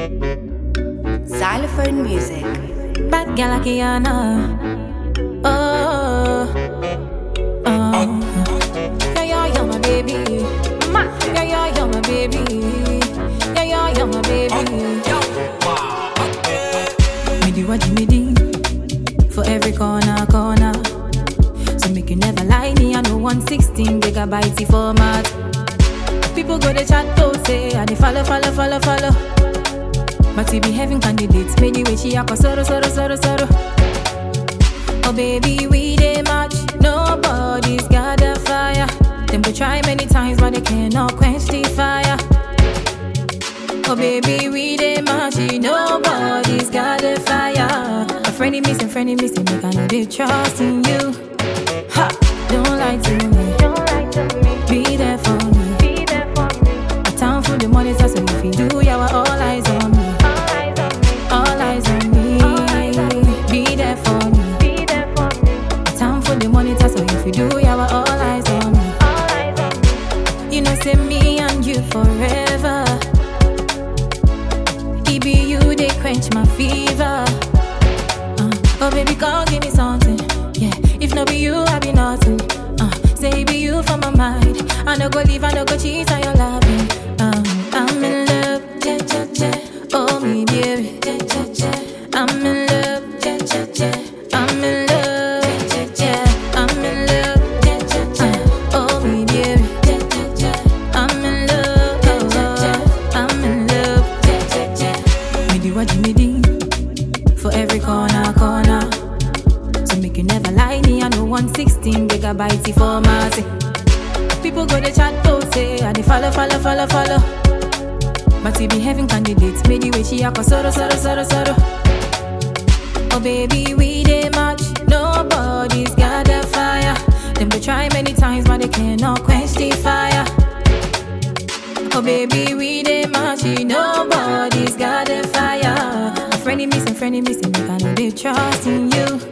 Xylophone music. Bad gal like Kiana. Oh, oh. Yeah, you're my baby. Yeah, you're my baby. Yeah, you're my baby. Me do what you do for every corner. So make you never lie me. I know 116 gigabyte format. People go to chat to say I dey follow. But we be having candidates, made the way she a soro. Oh baby, we dey match, nobody's got the fire. Them go try many times, but they cannot quench the fire. Oh baby, we dey match, nobody's got the fire. A friendly missing, make I know they trust in you. Ha! Don't lie to me, be there for me. A town full of money, so if you do, yeah, we're all eyes on me. All eyes on me, be there for me. A town full of money, so if you do, yeah, we're all eyes on me. You know, say me and you forever. It be you, they quench my fever. Oh baby, come give me something. Yeah, if not be you, I be nothing. Say it be you for my mind. I no go leave, I no go cheat on your loving. I'm in love, yeah. Oh me baby, yeah. I'm in love, yeah. I'm in love, yeah. I'm in love, yeah. Oh me baby, yeah. I'm in love, I'm in love, yeah. Me do what you need for every corner. So make you never lie me. I know 116 gigabyte format. People go to chat to say I dey follow. But we be having candidates, made the way she a soro. Oh baby, we dey match, nobody's got the fire. Them go try many times, but they cannot quench the fire. Oh baby, we dey match, nobody's got the fire. A friendly missing, make I know they trust in you.